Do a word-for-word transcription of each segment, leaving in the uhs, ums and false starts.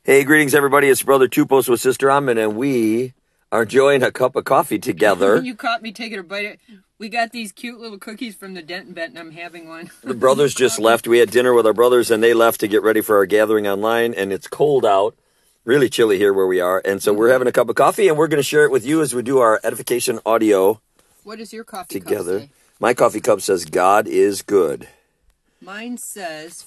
Hey, greetings, everybody. It's Brother Two Post with Sister Amin, and we are enjoying a cup of coffee together. You caught me taking a bite. We got these cute little cookies from the Denton Bet, and I'm having one. The brothers just left. We had dinner with our brothers, and they left to get ready for our gathering online, and it's cold out. Really chilly here where we are, and so we're having a cup of coffee, and we're going to share it with you as we do our edification audio. What is your coffee together? Cup say? My coffee cup says, God is good. Mine says,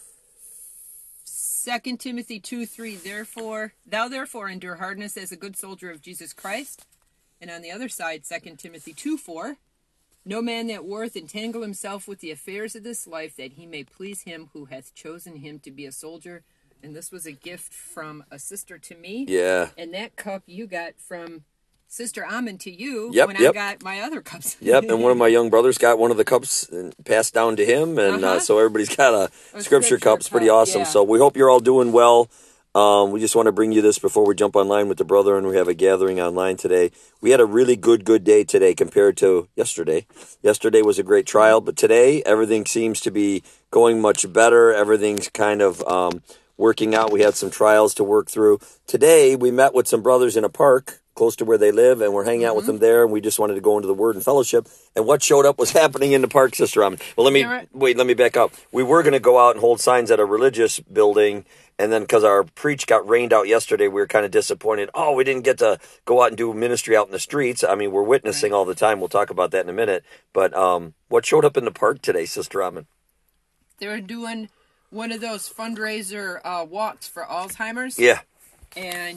Second Timothy two three, therefore, thou therefore endure hardness as a good soldier of Jesus Christ. And on the other side, Second Timothy two four, no man that warreth entangle himself with the affairs of this life, that he may please him who hath chosen him to be a soldier. And this was a gift from a sister to me. Yeah. And that cup you got from Sister Amin to you yep, when yep. I got my other cups. Yep, and one of my young brothers got one of the cups and passed down to him, and uh-huh. uh, so everybody's got a, a scripture, scripture cup. It's pretty awesome. Yeah. So we hope you're all doing well. Um, we just want to bring you this before we jump online with the brother, and we have a gathering online today. We had a really good, good day today compared to yesterday. Yesterday was a great trial, but today everything seems to be going much better. Everything's kind of um, working out. We had some trials to work through. Today we met with some brothers in a park close to where they live, and we're hanging out mm-hmm. with them there, and we just wanted to go into the Word and fellowship. And what showed up was happening in the park, Sister Amin. Well, let me, right. wait, let me back up. We were going to go out and hold signs at a religious building, and then because our preach got rained out yesterday, we were kind of disappointed. Oh, we didn't get to go out and do ministry out in the streets. I mean, we're witnessing right. all the time. We'll talk about that in a minute. But um, what showed up in the park today, Sister Amin? They were doing one of those fundraiser uh, walks for Alzheimer's. Yeah. And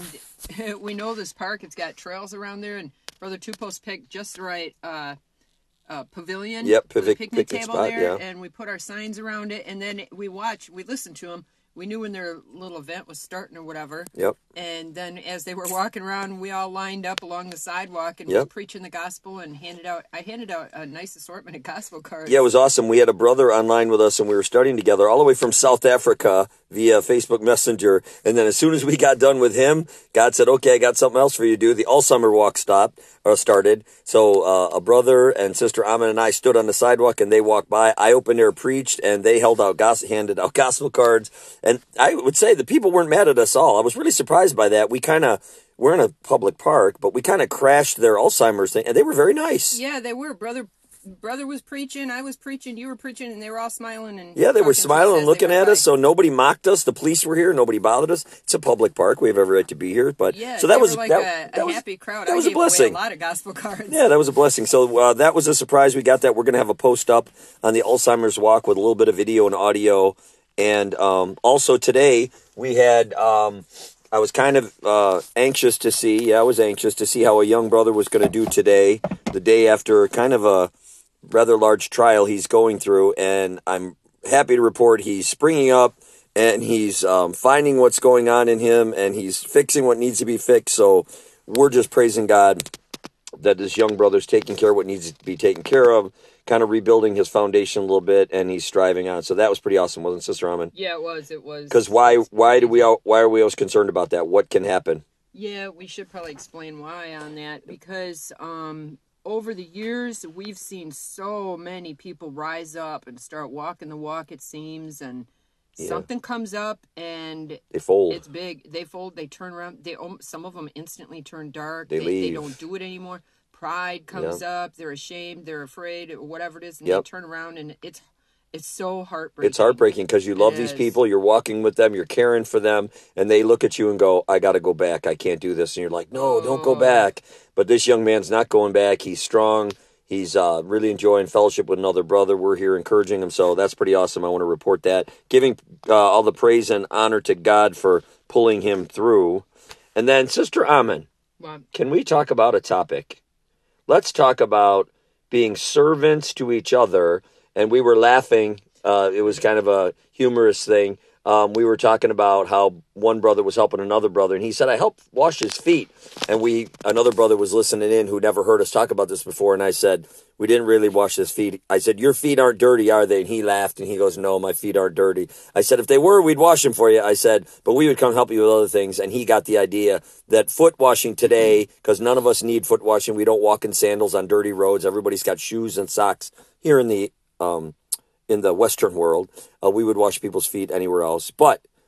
we know this park, it's got trails around there, and Brother Two Post picked just the right uh, uh, pavilion yep, for the picnic, picnic, picnic table spot, there, yeah. and we put our signs around it, and then we watched, we listened to them. We knew when their little event was starting or whatever. Yep. And then as they were walking around, we all lined up along the sidewalk and yep. we were preaching the gospel and handed out, I handed out a nice assortment of gospel cards. Yeah, it was awesome. We had a brother online with us, and we were studying together all the way from South Africa via Facebook Messenger. And then as soon as we got done with him, God said, okay, I got something else for you to do. The Alzheimer walk stopped or started. So uh, a brother and Sister Amin and I stood on the sidewalk, and they walked by. I opened there, preached, and they held out, gospel, handed out gospel cards. And I would say the people weren't mad at us all. I was really surprised by that. We kind of, we're in a public park, but we kind of crashed their Alzheimer's thing, and they were very nice. Yeah, they were. Brother brother was preaching, I was preaching, you were preaching, and they were all smiling. And yeah, they were smiling and looking at us, so nobody mocked us. The police were here. Nobody bothered us. It's a public park. We have every right to be here. But yeah, so that was like that, a, that a was, happy crowd. That I was a gave away blessing. A lot of gospel cards. Yeah, that was a blessing. So uh, that was a surprise. We got that. We're going to have a post up on the Alzheimer's walk with a little bit of video and audio. And um, also today we had, um, I was kind of uh, anxious to see, yeah, I was anxious to see how a young brother was going to do today, the day after kind of a rather large trial he's going through. And I'm happy to report he's springing up, and he's um, finding what's going on in him, and he's fixing what needs to be fixed. So we're just praising God that this young brother's taking care of what needs to be taken care of, kind of rebuilding his foundation a little bit, and he's striving on. So that was pretty awesome, wasn't it, Sister Amin? Yeah, it was. It was. Because why? Why do we? All, why are we always concerned about that? What can happen? Yeah, we should probably explain why on that, because um, over the years we've seen so many people rise up and start walking the walk. It seems, and yeah. something comes up and they fold. It's big. They fold. They turn around. They some of them instantly turn dark. They, they leave. They don't do it anymore. Pride comes yep. up, they're ashamed, they're afraid, or whatever it is, and yep. they turn around, and it's it's so heartbreaking. It's heartbreaking because you love it these is. people, you're walking with them, you're caring for them, and they look at you and go, I got to go back, I can't do this. And you're like, no, oh. don't go back. But this young man's not going back. He's strong. He's uh, really enjoying fellowship with another brother. We're here encouraging him, so that's pretty awesome. I want to report that. Giving uh, all the praise and honor to God for pulling him through. And then, Sister Amin, what? Can we talk about a topic? Let's talk about being servants to each other. And we were laughing. Uh, it was kind of a humorous thing. Um, we were talking about how one brother was helping another brother, and he said, I helped wash his feet. And we, another brother was listening in who never heard us talk about this before, and I said, we didn't really wash his feet. I said, your feet aren't dirty, are they? And he laughed, and he goes, no, my feet aren't dirty. I said, if they were, we'd wash them for you. I said, but we would come help you with other things. And he got the idea that foot washing today, because none of us need foot washing. We don't walk in sandals on dirty roads. Everybody's got shoes and socks here in the um, in the Western world. Uh, we would wash people's feet anywhere else. But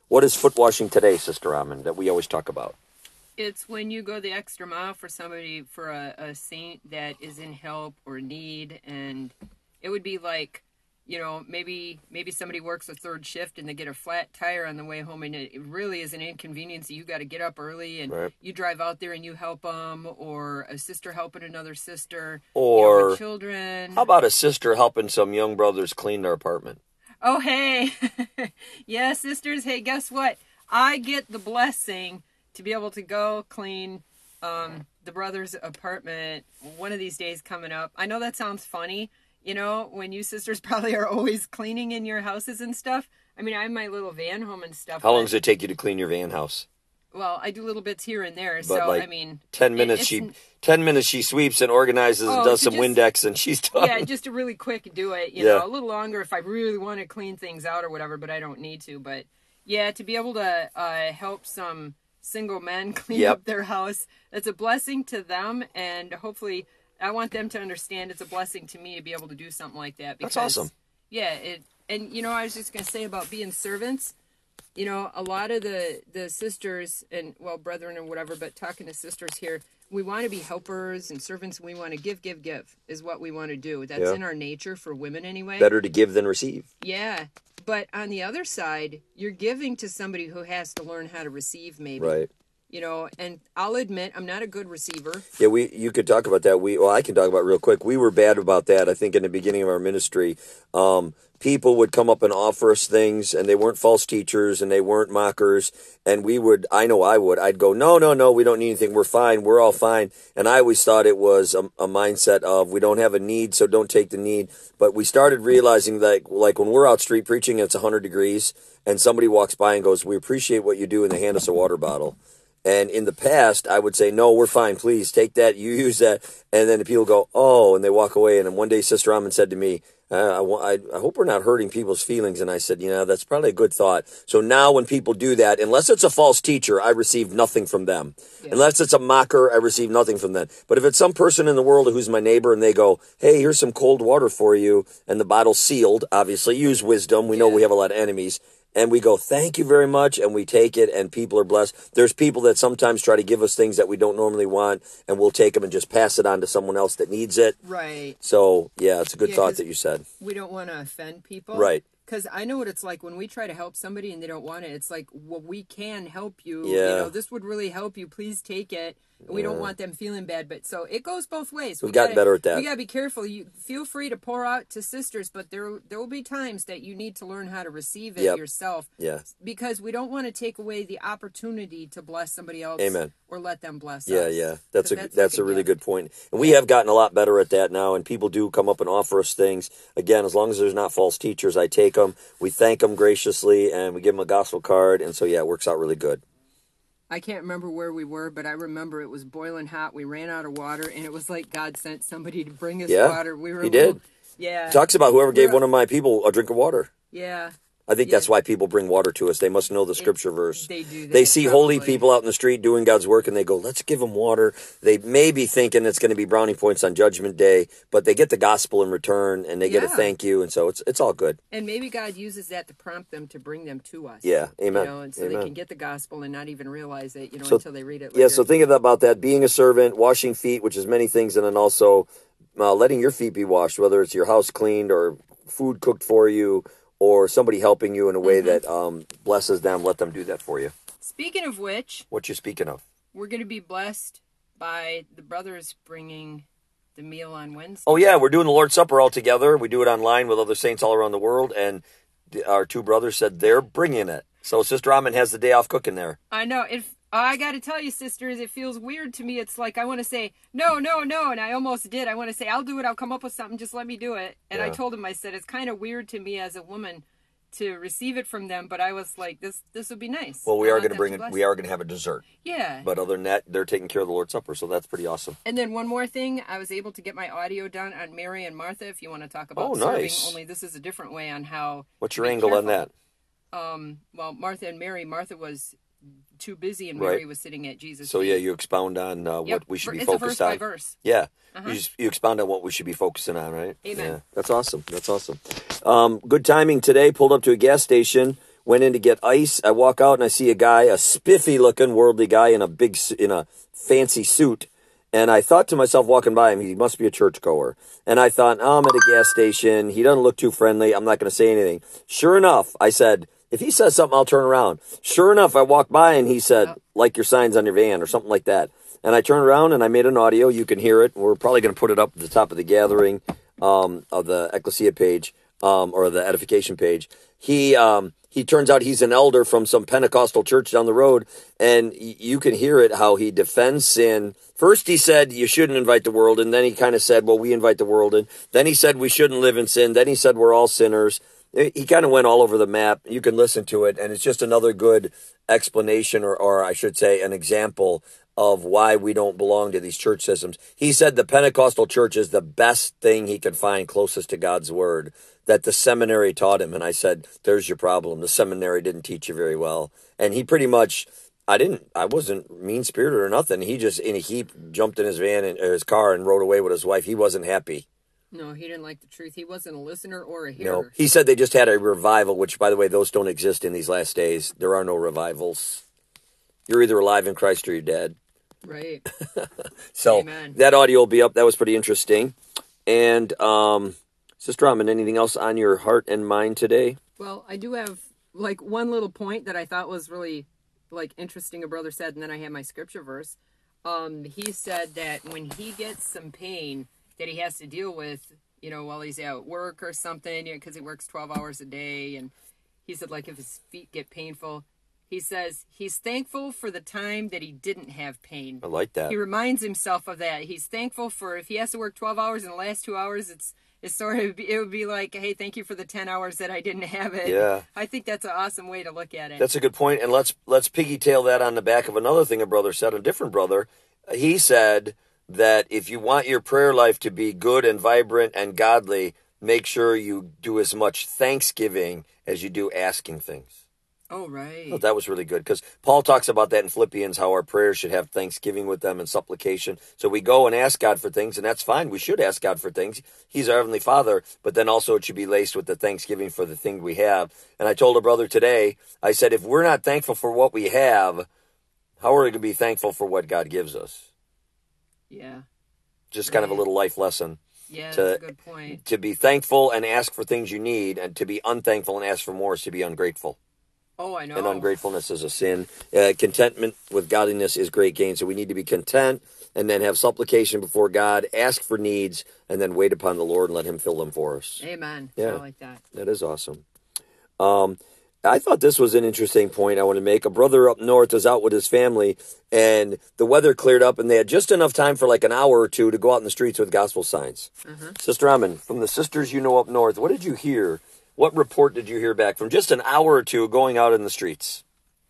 What is foot washing today, Sister Amin, that we always talk about? It's when you go the extra mile for somebody, for a, a saint that is in help or need, and it would be like, you know, maybe maybe somebody works a third shift and they get a flat tire on the way home, and it really is an inconvenience. You got to get up early, and right. you drive out there and you help them, or a sister helping another sister, or you know, with children. How about a sister helping some young brothers clean their apartment? Oh, hey. Yeah, sisters, hey, guess what? I get the blessing to be able to go clean um, the brother's apartment one of these days coming up. I know that sounds funny, you know, when you sisters probably are always cleaning in your houses and stuff. I mean, I have my little van home and stuff. How long does it take you to clean your van house? Well, I do little bits here and there, but so like I mean, ten minutes. She ten minutes. She sweeps and organizes oh, and does some just, Windex, and she's done. Yeah, just to really quick do it. You yeah. know, a little longer if I really want to clean things out or whatever, but I don't need to. But yeah, to be able to uh, help some single men clean yep. up their house, that's a blessing to them, and hopefully, I want them to understand it's a blessing to me to be able to do something like that. Because, that's awesome. Yeah, it and you know, I was just gonna say about being servants. You know, a lot of the, the sisters and, well, brethren or whatever, but talking to sisters here, we want to be helpers and servants. We want to give, give, give is what we want to do. That's yeah. in our nature for women anyway. Better to give than receive. Yeah. But on the other side, you're giving to somebody who has to learn how to receive maybe. Right. You know, and I'll admit I'm not a good receiver. Yeah, we you could talk about that. We well, I can talk about it real quick. We were bad about that. I think in the beginning of our ministry, um, people would come up and offer us things, and they weren't false teachers, and they weren't mockers. And we would, I know I would, I'd go, no, no, no, we don't need anything. We're fine. We're all fine. And I always thought it was a, a mindset of we don't have a need, so don't take the need. But we started realizing that, like when we're out street preaching, it's one hundred degrees, and somebody walks by and goes, we appreciate what you do, and they hand us a water bottle. And in the past, I would say, no, we're fine. Please take that. You use that. And then the people go, oh, and they walk away. And then one day, Sister Amin said to me, uh, I, I hope we're not hurting people's feelings. And I said, you know, that's probably a good thought. So now when people do that, unless it's a false teacher, I receive nothing from them. Yeah. Unless it's a mocker, I receive nothing from them. But if it's some person in the world who's my neighbor and they go, hey, here's some cold water for you, and the bottle's sealed, obviously, use wisdom. We know yeah. we have a lot of enemies. And we go, thank you very much, and we take it, and people are blessed. There's people that sometimes try to give us things that we don't normally want, and we'll take them and just pass it on to someone else that needs it. Right. So, yeah, it's a good yeah, thought that you said. We don't want to offend people. Right. Because I know what it's like when we try to help somebody and they don't want it. It's like, well, we can help you. Yeah. You know, this would really help you. Please take it. We yeah. don't want them feeling bad. But so it goes both ways. We've we gotten gotta, better at that. We got to be careful. You feel free to pour out to sisters, but there there will be times that you need to learn how to receive it yep. yourself. Yeah. Because we don't want to take away the opportunity to bless somebody else. Amen. Or let them bless yeah, us. Yeah, yeah. That's a that's, that's like a really gift. good point. And we have gotten a lot better at that now, and people do come up and offer us things. Again, as long as there's not false teachers, I take them. We thank them graciously, and we give them a gospel card, and so, yeah, it works out really good. I can't remember where we were, but I remember it was boiling hot. We ran out of water, and it was like God sent somebody to bring us yeah, water. We were he little, did. Yeah. He talks about whoever gave we're, one of my people a drink of water. Yeah. I think yeah. that's why people bring water to us. They must know the scripture it, verse. They do that, They see probably. holy people out in the street doing God's work, and they go, let's give them water. They may be thinking it's going to be brownie points on Judgment Day, but they get the gospel in return, and they yeah. get a thank you, and so it's it's all good. And maybe God uses that to prompt them to bring them to us. Yeah, amen. You know, and so amen. they can get the gospel and not even realize it, you know, so, until they read it later. Yeah, so think about that, being a servant, washing feet, which is many things, and then also uh, letting your feet be washed, whether it's your house cleaned or food cooked for you, or somebody helping you in a way mm-hmm. that um, blesses them, let them do that for you. Speaking of which... What you speaking of? We're going to be blessed by the brothers bringing the meal on Wednesday. Oh, yeah, we're doing the Lord's Supper all together. We do it online with other saints all around the world, and the, our two brothers said they're bringing it. So Sister Amin has the day off cooking there. I know. If I got to tell you, sisters, it feels weird to me. It's like I want to say, no, no, no, and I almost did. I want to say, I'll do it. I'll come up with something. Just let me do it. And yeah. I told him, I said, it's kind of weird to me as a woman to receive it from them, but I was like, this this would be nice. Well, we I are going to bring it. We are going to have a dessert. Yeah. But other than that, they're taking care of the Lord's Supper, so that's pretty awesome. And then one more thing, I was able to get my audio done on Mary and Martha, if you want to talk about oh, serving, nice. Only this is a different way on how... What's your angle careful. on that? Um, well, Martha and Mary, Martha was too busy and Mary right. was sitting at Jesus' So feet. yeah, you expound on uh, yep. what we should be it's focused a verse on. By verse. Yeah, uh-huh. you, just, you expound on what we should be focusing on, right? Amen. Yeah, that's awesome. That's awesome. Um, good timing today. Pulled up to a gas station. Went in to get ice. I walk out and I see a guy, a spiffy-looking, worldly guy in a big, su- in a fancy suit. And I thought to myself, walking by him, he must be a churchgoer. And I thought, oh, I'm at a gas station. He doesn't look too friendly. I'm not going to say anything. Sure enough, I said, if he says something, I'll turn around. Sure enough, I walked by and he said, like your signs on your van or something like that. And I turned around and I made an audio. You can hear it. We're probably going to put it up at the top of the gathering um, of the Ecclesia page um, or the edification page. He um, he turns out he's an elder from some Pentecostal church down the road, and y- you can hear it how he defends sin. First he said you shouldn't invite the world, and then he kind of said, well, we invite the world in. Then he said we shouldn't live in sin. Then he said we're all sinners. He kind of went all over the map. You can listen to it, and it's just another good explanation, or, or I should say an example of why we don't belong to these church systems. He said the Pentecostal church is the best thing he could find closest to God's word, that the seminary taught him. And I said, there's your problem. The seminary didn't teach you very well. And he pretty much, I didn't, I wasn't mean-spirited or nothing. He just, in a heap, jumped in his van, and, or his car, and rode away with his wife. He wasn't happy. No, he didn't like the truth. He wasn't a listener or a hearer. No, he said they just had a revival, which, by the way, those don't exist in these last days. There are no revivals. You're either alive in Christ or you're dead. Right. So Amen. That audio will be up. That was pretty interesting. And um, Sister Raman, anything else on your heart and mind today? Well, I do have like one little point that I thought was really like interesting. A brother said, and then I have my scripture verse. Um, he said that when he gets some pain that he has to deal with, you know, while he's at work or something, you know, because he works twelve hours a day, and he said like if his feet get painful, he says he's thankful for the time that he didn't have pain. I like that. He reminds himself of that. He's thankful for if he has to work twelve hours in the last two hours, it's it's sort of, it would be like, hey, thank you for the ten hours that I didn't have it. Yeah. I think that's an awesome way to look at it. That's a good point. And let's let's piggytail that on the back of another thing a brother said, a different brother. He said that if you want your prayer life to be good and vibrant and godly, make sure you do as much thanksgiving as you do asking things. Oh, right. Oh, that was really good, because Paul talks about that in Philippians, how our prayers should have thanksgiving with them and supplication. So we go and ask God for things, and that's fine. We should ask God for things. He's our Heavenly Father, but then also it should be laced with the thanksgiving for the thing we have. And I told a brother today, I said, if we're not thankful for what we have, how are we going to be thankful for what God gives us? Yeah. Just kind of a Right. little life lesson. Yeah, to, that's a good point. To be thankful and ask for things you need, and to be unthankful and ask for more is to be ungrateful. Oh, I know. And ungratefulness is a sin. Uh, contentment with godliness is great gain. So we need to be content, and then have supplication before God, ask for needs, and then wait upon the Lord and let him fill them for us. Amen. Yeah. I like that. That is awesome. Um, I thought this was an interesting point I want to make. A brother up north was out with his family, and the weather cleared up, and they had just enough time for like an hour or two to go out in the streets with gospel signs. Uh-huh. Sister Ammon, from the sisters you know up north, what did you hear? What report did you hear back from just an hour or two going out in the streets?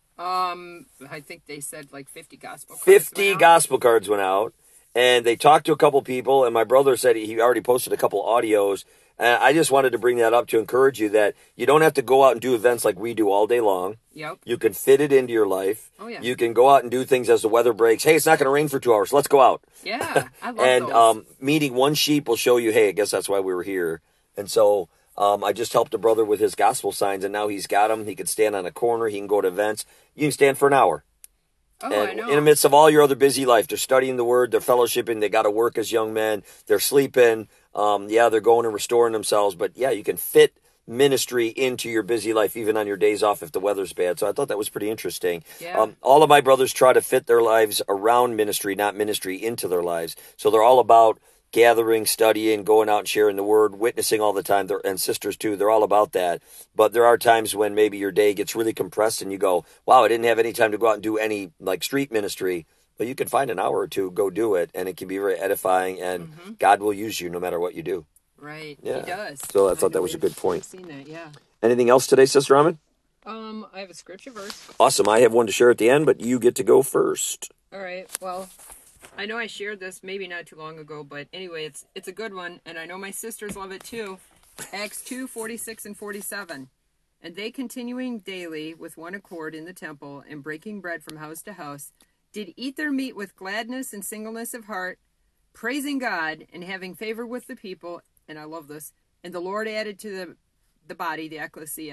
Um, I think they said like fifty gospel cards. fifty went out. gospel cards went out, and they talked to a couple people, and my brother said he he already posted a couple audios. And I just wanted to bring that up to encourage you that you don't have to go out and do events like we do all day long. Yep. You can fit it into your life. Oh, yeah. You can go out and do things as the weather breaks. Hey, it's not going to rain for two hours. Let's go out. Yeah, I love And those. um, meeting one sheep will show you, hey, I guess that's why we were here. And so um, I just helped a brother with his gospel signs, and now he's got them. He can stand on a corner. He can go to events. You can stand for an hour. oh, I And know. in the midst of all your other busy life, they're studying the word, they're fellowshipping, they got to work as young men, they're sleeping. Um, yeah, they're going and restoring themselves. But yeah, you can fit ministry into your busy life, even on your days off if the weather's bad. So I thought that was pretty interesting. Yeah. Um, all of my brothers try to fit their lives around ministry, not ministry into their lives. So they're all about gathering, studying, going out and sharing the word, witnessing all the time. They're, and sisters too, they're all about that. But there are times when maybe your day gets really compressed and you go, wow, I didn't have any time to go out and do any like street ministry. But you can find an hour or two, go do it, and it can be very edifying, and Mm-hmm. God will use you no matter what you do. Right. Yeah. He does. So I thought that was a believe good point. I've seen that, yeah. Anything else today, Sister Raman? Um, I have a scripture verse. Awesome. I have one to share at the end, but you get to go first. All right. Well, I know I shared this maybe not too long ago, but anyway, it's it's a good one, and I know my sisters love it too. Acts two, forty-six and forty-seven. And they continuing daily with one accord in the temple and breaking bread from house to house, did eat their meat with gladness and singleness of heart, praising God and having favor with the people. And I love this. And the Lord added to the, the body, the ecclesia,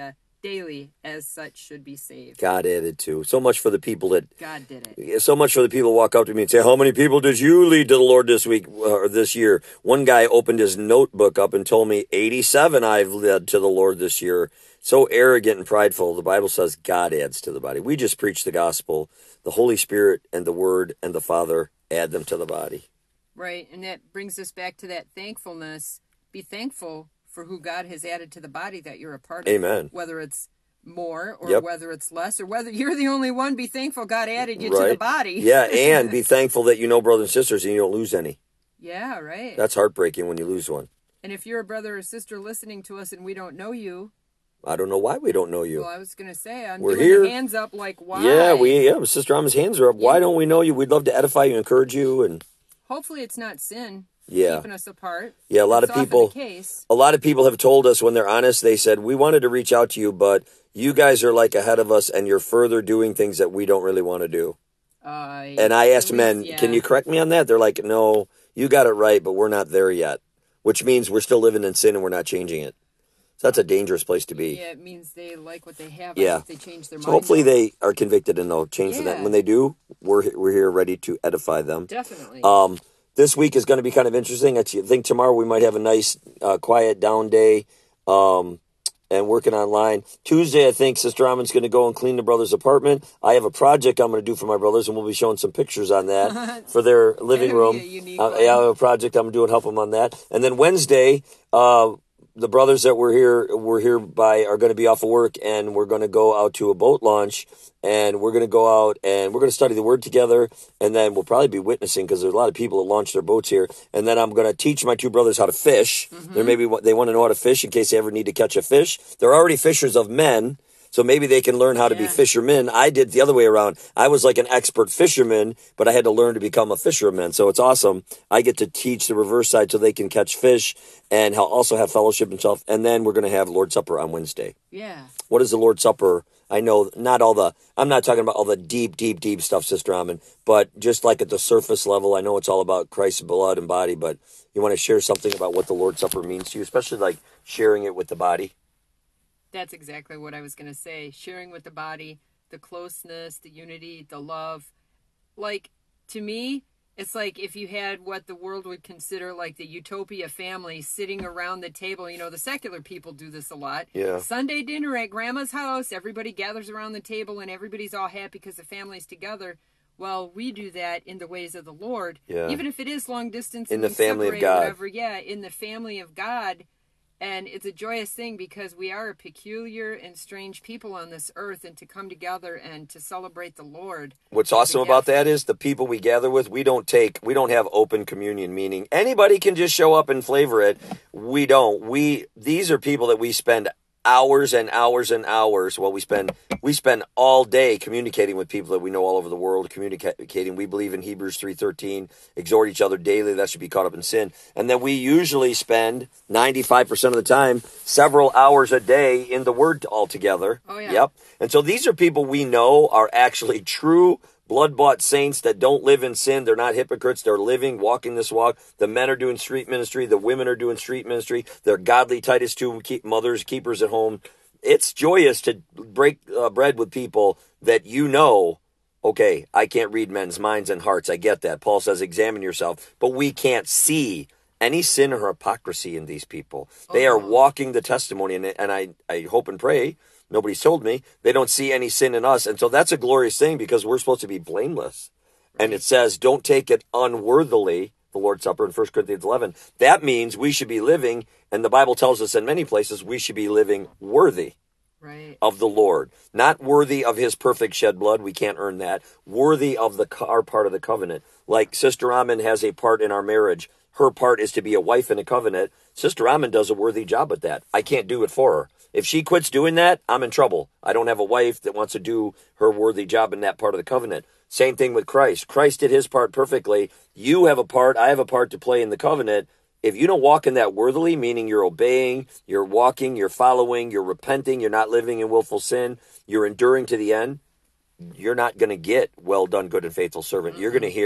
daily as such should be saved. God added to. So much for the people that... God did it. So much for the people who walk up to me and say, how many people did you lead to the Lord this week or this year? One guy opened his notebook up and told me, eighty-seven I've led to the Lord this year. So arrogant and prideful. The Bible says God adds to the body. We just preach the gospel. The Holy Spirit and the Word and the Father add them to the body. Right, and that brings us back to that thankfulness. Be thankful for who God has added to the body that you're a part of. Amen. Whether it's more or Yep. whether it's less or whether you're the only one, be thankful God added you Right. to the body. Yeah, and be thankful that you know brothers and sisters and you don't lose any. Yeah, right. That's heartbreaking when you lose one. And if you're a brother or sister listening to us and we don't know you, I don't know why we don't know you. well, I was going to say, I'm We're doing here. the hands up like, why? Yeah, we yeah, Sister Amma's hands are up. Why Yeah. don't we know you? We'd love to edify you, encourage you, and Hopefully it's not sin yeah. keeping us apart. Yeah, a lot It's of often people the case. a lot of people have told us when they're honest, they said, we wanted to reach out to you, but you guys are like ahead of us and you're further doing things that we don't really want to do. Uh, And I asked at men, least, yeah. can you correct me on that? They're like, no, you got it right, but we're not there yet, which means we're still living in sin and we're not changing it. So that's a dangerous place to be. Yeah, it means they like what they have. Yeah. I hope they change their So mind. hopefully though. they are convicted and they'll change that. Yeah. When they do, we're we're here ready to edify them. Definitely. Um, this week is going to be kind of interesting. I think tomorrow we might have a nice, uh, quiet down day, um, and working online. Tuesday, I think Sister Amman's going to go and clean the brother's apartment. I have a project I'm going to do for my brothers, and we'll be showing some pictures on that for their living That'll room. be a unique Uh, one. yeah, I have a project I'm doing, help them on that. And then Wednesday, uh, the brothers that were here, we're here by, are going to be off of work, and we're going to go out to a boat launch, and we're going to go out and we're going to study the Word together, and then we'll probably be witnessing because there's a lot of people that launch their boats here. And then I'm going to teach my two brothers how to fish. Mm-hmm. They're maybe they want to know how to fish in case they ever need to catch a fish. They're already fishers of men. So maybe they can learn how to be Yeah. fishermen. I did the other way around. I was like an expert fisherman, but I had to learn to become a fisherman. So it's awesome. I get to teach the reverse side so they can catch fish and ha- also have fellowship and stuff. And then we're going to have Lord's Supper on Wednesday. yeah. What is the Lord's Supper? I know not all the, I'm not talking about all the deep, deep, deep stuff, Sister Amman, but just like at the surface level, I know it's all about Christ's blood and body, but you want to share something about what the Lord's Supper means to you, especially like sharing it with the body? That's exactly what I was going to say. Sharing with the body, the closeness, the unity, the love. Like, to me, it's like if you had what the world would consider like the utopia family sitting around the table. You know, the secular people do this a lot. Yeah. Sunday dinner at grandma's house, everybody gathers around the table and everybody's all happy because the family's together. Well, we do that in the ways of the Lord. Yeah. Even if it is long distance. In and the we family of separate or God. Whatever, yeah, in the family of God. And it's a joyous thing because we are a peculiar and strange people on this earth, and to come together and to celebrate the Lord. What's is a awesome about gift. that is the people we gather with, we don't take, we don't have open communion, meaning anybody can just show up and flavor it. We don't. We, these are people that we spend hours and hours and hours. Well, we spend, we spend all day communicating with people that we know all over the world, communicating. We believe in Hebrews three thirteen, exhort each other daily, that should be caught up in sin. And then we usually spend ninety-five percent of the time, several hours a day in the Word altogether. Oh, yeah. Yep. And so these are people we know are actually true blood-bought saints that don't live in sin. They're not hypocrites. They're living, walking this walk. The men are doing street ministry. The women are doing street ministry. They're godly Titus two keep mothers, keepers at home. It's joyous to break uh, bread with people that you know, okay, I can't read men's minds and hearts. I get that. Paul says, examine yourself. But we can't see any sin or hypocrisy in these people. They are Oh. walking the testimony, and, and I, I hope and pray, nobody's told me, they don't see any sin in us. And so that's a glorious thing because we're supposed to be blameless. And it says, don't take it unworthily, the Lord's Supper in First Corinthians eleven. That means we should be living, and the Bible tells us in many places, we should be living worthy Right. of the Lord. Not worthy of his perfect shed blood. We can't earn that. Worthy of the our part of the covenant. Like Sister Amman has a part in our marriage. Her part is to be a wife in a covenant. Sister Amman does a worthy job at that. I can't do it for her. If she quits doing that, I'm in trouble. I don't have a wife that wants to do her worthy job in that part of the covenant. Same thing with Christ. Christ did his part perfectly. You have a part, I have a part to play in the covenant. If you don't walk in that worthily, meaning you're obeying, you're walking, you're following, you're repenting, you're not living in willful sin, you're enduring to the end, you're not going to get well done, good and faithful servant. You're going to hear,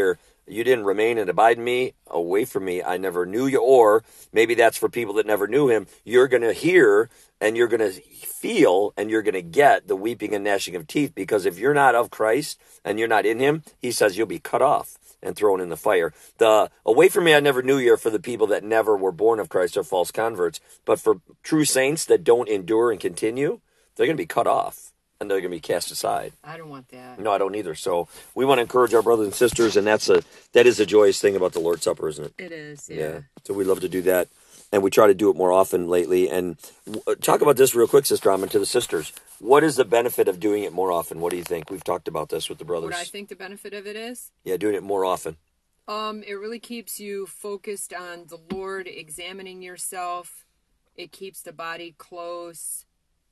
you didn't remain and abide in me, away from me, I never knew you. Or maybe that's for people that never knew him. You're going to hear and you're going to feel and you're going to get the weeping and gnashing of teeth, because if you're not of Christ and you're not in him, he says you'll be cut off and thrown in the fire. The away from me, I never knew you, are for the people that never were born of Christ or false converts. But for true saints that don't endure and continue, they're going to be cut off and they're going to be cast aside. I don't want that. No, I don't either. So we want to encourage our brothers and sisters, and that's a that is a joyous thing about the Lord's Supper, isn't it? It is, yeah. Yeah. So we love to do that, and we try to do it more often lately. And w- talk about this real quick, Sister Amon, to the sisters. What is the benefit of doing it more often? What do you think? We've talked about this with the brothers. What I think the benefit of it is? Yeah, doing it more often. Um, it really keeps you focused on the Lord, examining yourself. It keeps the body close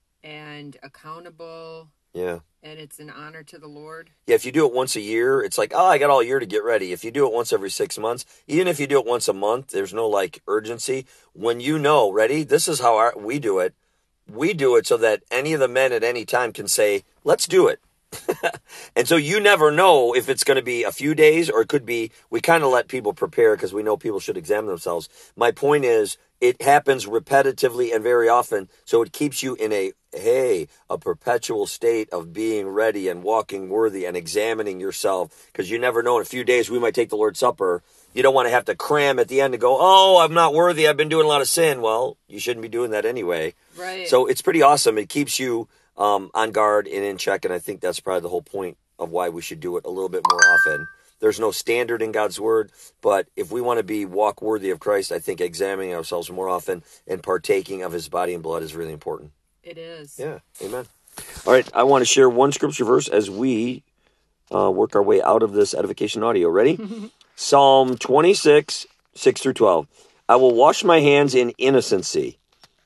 and accountable. Yeah. And it's an honor to the Lord. Yeah, if you do it once a year, it's like, oh, I got all year to get ready. If you do it once every six months, even if you do it once a month, there's no, like, urgency. When you know, ready, this is how our, we do it. We do it so that any of the men at any time can say, let's do it. And so you never know if it's going to be a few days or it could be, we kind of let people prepare because we know people should examine themselves. My point is, it happens repetitively and very often, so it keeps you in a, hey, a perpetual state of being ready and walking worthy and examining yourself, because you never know, in a few days we might take the Lord's Supper. You don't want to have to cram at the end and go, oh, I'm not worthy, I've been doing a lot of sin. Well, you shouldn't be doing that anyway. Right. So it's pretty awesome. It keeps you um, on guard and in check, and I think that's probably the whole point of why we should do it a little bit more often. There's no standard in God's word, but if we want to be walk worthy of Christ, I think examining ourselves more often and partaking of his body and blood is really important. It is. Yeah, amen. All right, I want to share one scripture verse as we uh, work our way out of this edification audio. Ready? Psalm twenty-six, six through twelve. I will wash my hands in innocency.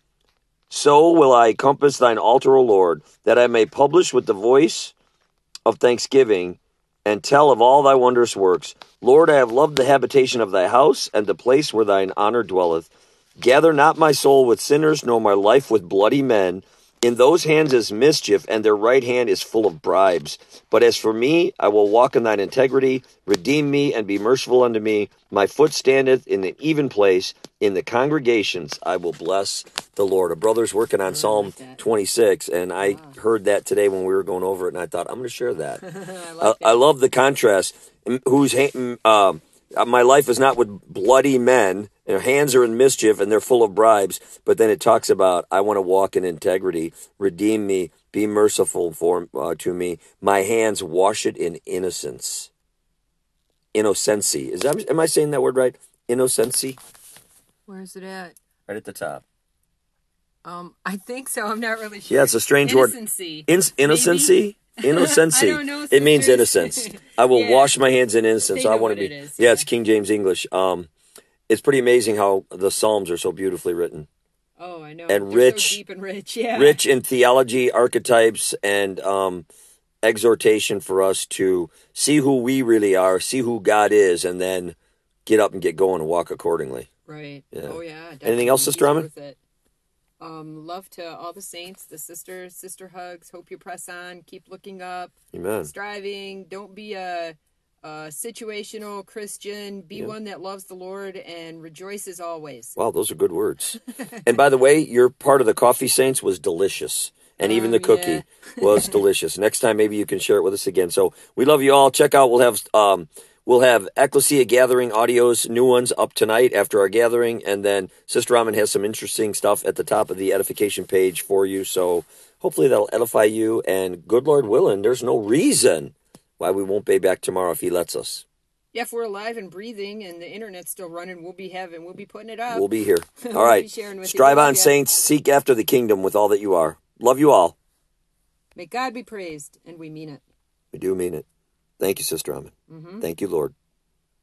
So will I compass thine altar, O Lord, that I may publish with the voice of thanksgiving and tell of all thy wondrous works. Lord, I have loved the habitation of thy house and the place where thine honor dwelleth. Gather not my soul with sinners, nor my life with bloody men. In those hands is mischief, and their right hand is full of bribes. But as for me, I will walk in thine integrity. Redeem me, and be merciful unto me. My foot standeth in an even place. In the congregations I will bless the Lord. A brother's working on Psalm twenty-six, and I wow. heard that today when we were going over it, and I thought, I'm going to share that. I, like I, I love the contrast. Whose uh, my life is not with bloody men. Their hands are in mischief and they're full of bribes. But then it talks about, I want to walk in integrity. Redeem me. Be merciful for uh, to me. My hands wash it in innocence. Innocency. Is that, am I saying that word right? Innocency? Where is it at? Right at the top. Um, I think so. I'm not really sure. Yeah, it's a strange innocency. word. In- innocency? Innocency. I don't know, it means innocence. I will yeah. wash my hands in innocence. They know I want to be. It is, yeah, yeah, it's King James English. Um, it's pretty amazing how the Psalms are so beautifully written. Oh, I know. And They're rich, so deep and rich, yeah. Rich in theology, archetypes, and um, exhortation for us to see who we really are, see who God is, and then get up and get going and walk accordingly. Right. Yeah. Oh, yeah. Definitely. Anything else, Sister Amon? Um, love to all the saints, the sisters, sister hugs. Hope you press on. Keep looking up. Amen. Striving. Don't be a, a situational Christian. Be yeah. one that loves the Lord and rejoices always. Wow, those are good words. And by the way, your part of the coffee saints was delicious. And even um, the cookie yeah. was delicious. Next time, maybe you can share it with us again. So we love you all. Check out, we'll have... Um, We'll have Ecclesia Gathering audios, new ones, up tonight after our gathering. And then Sister Amon has some interesting stuff at the top of the edification page for you. So hopefully that'll edify you. And good Lord willing, there's no reason why we won't be back tomorrow if he lets us. Yeah, if we're alive and breathing and the internet's still running, we'll be having, we'll be putting it up. We'll be here. All we'll right. Strive on, you. saints. Seek after the kingdom with all that you are. Love you all. May God be praised, and we mean it. We do mean it. Thank you, Sister Amon. Mm-hmm. Thank you, Lord.